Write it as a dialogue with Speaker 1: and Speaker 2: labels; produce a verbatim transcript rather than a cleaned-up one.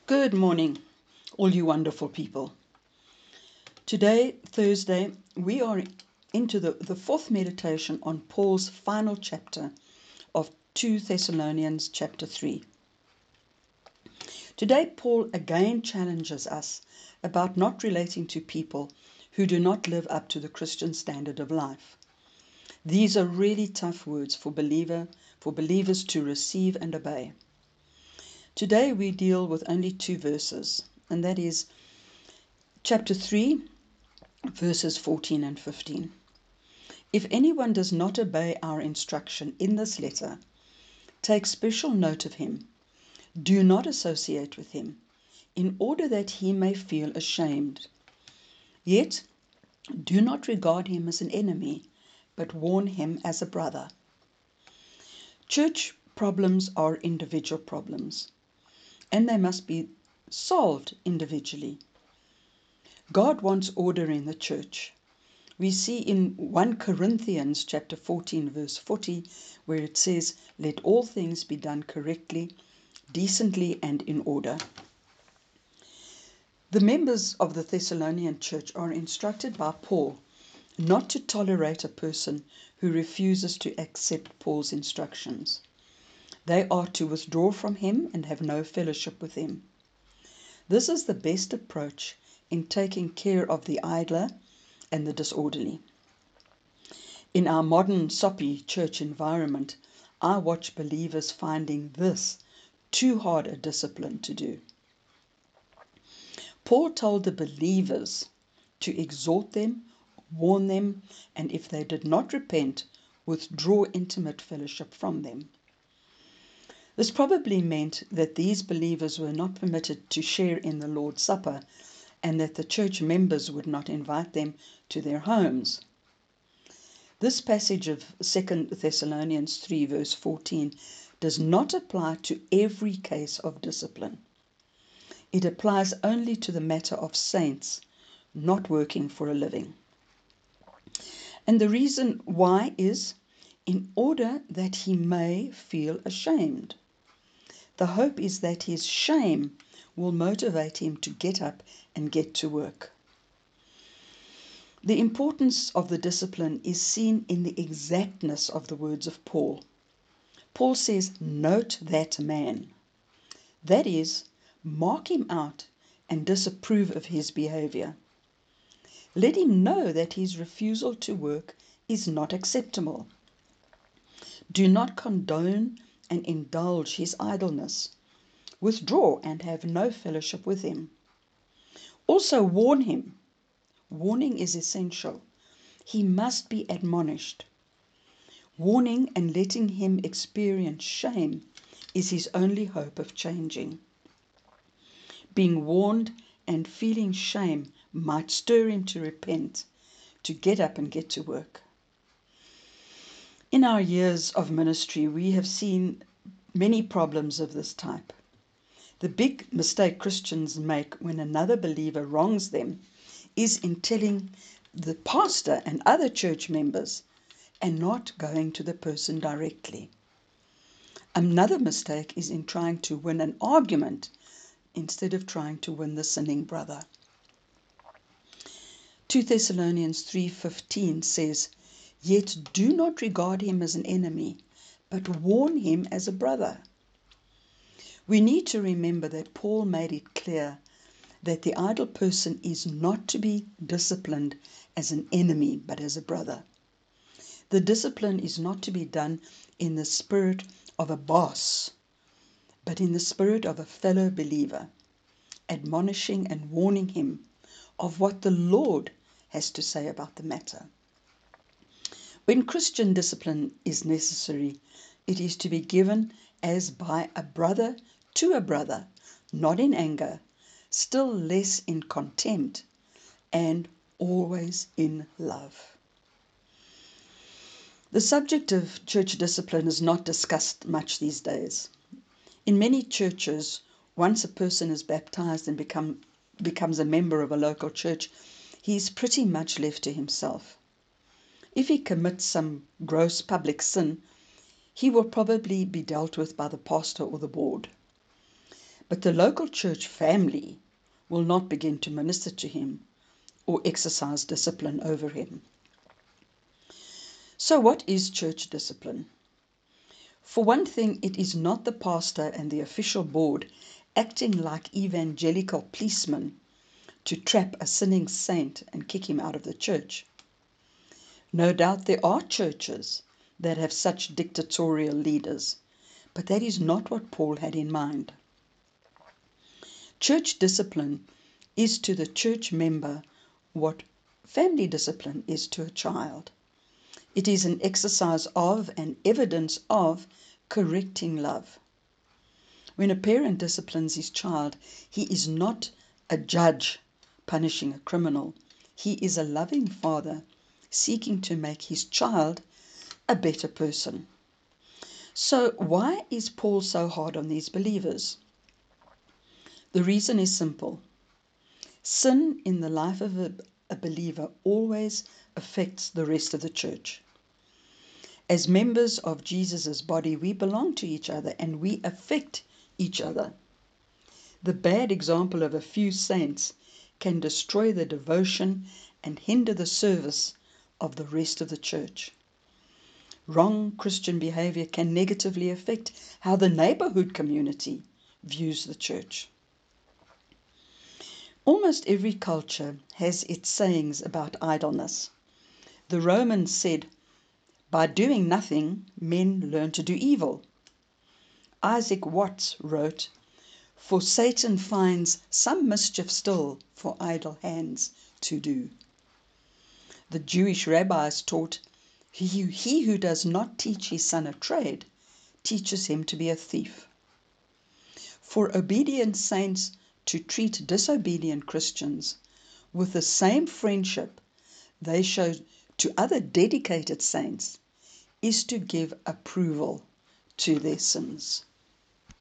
Speaker 1: Good morning, all you wonderful people. Today, Thursday, we are into the, the fourth meditation on Paul's final chapter of Second Thessalonians chapter three. Today, Paul again challenges us about not relating to people who do not live up to the Christian standard of life. These are really tough words for believer, for believers to receive and obey. Today we deal with only two verses, and that is chapter three, verses fourteen and fifteen. If anyone does not obey our instruction in this letter, take special note of him. Do not associate with him, in order that he may feel ashamed. Yet do not regard him as an enemy, but warn him as a brother. Church problems are individual problems, and they must be solved individually. God wants order in the church. We see in First Corinthians chapter fourteen verse forty where it says, "Let all things be done correctly, decently and in order." The members of the Thessalonian church are instructed by Paul not to tolerate a person who refuses to accept Paul's instructions. They are to withdraw from him and have no fellowship with him. This is the best approach in taking care of the idler and the disorderly. In our modern soppy church environment, I watch believers finding this too hard a discipline to do. Paul told the believers to exhort them, warn them, and if they did not repent, withdraw intimate fellowship from them. This probably meant that these believers were not permitted to share in the Lord's Supper, and that the church members would not invite them to their homes. This passage of Second Thessalonians three verse fourteen does not apply to every case of discipline. It applies only to the matter of saints not working for a living. And the reason why is in order that he may feel ashamed. The hope is that his shame will motivate him to get up and get to work. The importance of the discipline is seen in the exactness of the words of Paul. Paul says, "Note that man." That is, mark him out and disapprove of his behavior. Let him know that his refusal to work is not acceptable. Do not condone and indulge his idleness. Withdraw and have no fellowship with him. Also warn him. Warning is essential. He must be admonished. Warning and letting him experience shame is his only hope of changing. Being warned and feeling shame might stir him to repent, to get up and get to work. In our years of ministry, we have seen many problems of this type. The big mistake Christians make when another believer wrongs them is in telling the pastor and other church members and not going to the person directly. Another mistake is in trying to win an argument instead of trying to win the sinning brother. Second Thessalonians three fifteen says, "Yet do not regard him as an enemy, but warn him as a brother." We need to remember that Paul made it clear that the idle person is not to be disciplined as an enemy, but as a brother. The discipline is not to be done in the spirit of a boss, but in the spirit of a fellow believer, admonishing and warning him of what the Lord has to say about the matter. When Christian discipline is necessary, it is to be given as by a brother to a brother, not in anger, still less in contempt, and always in love. The subject of church discipline is not discussed much these days. In many churches, once a person is baptized and become, becomes a member of a local church, he is pretty much left to himself. If he commits some gross public sin, he will probably be dealt with by the pastor or the board. but the local church family will not begin to minister to him or exercise discipline over him. So, what is church discipline? For one thing, it is not the pastor and the official board acting like evangelical policemen to trap a sinning saint and kick him out of the church. No doubt there are churches that have such dictatorial leaders, but that is not what Paul had in mind. Church discipline is to the church member what family discipline is to a child. It is an exercise of and evidence of correcting love. When a parent disciplines his child, he is not a judge punishing a criminal. He is a loving father seeking to make his child a better person. So why is Paul so hard on these believers? The reason is simple. Sin in the life of a, a believer always affects the rest of the church. As members of Jesus' body, we belong to each other and we affect each other. The bad example of a few saints can destroy the devotion and hinder the service of the rest of the church. Wrong Christian behavior can negatively affect how the neighborhood community views the church. Almost every culture has its sayings about idleness. The Romans said, "By doing nothing, men learn to do evil." Isaac Watts wrote, "For Satan finds some mischief still for idle hands to do." The Jewish rabbis taught, he, he who does not teach his son a trade teaches him to be a thief. For obedient saints to treat disobedient Christians with the same friendship they show to other dedicated saints is to give approval to their sins.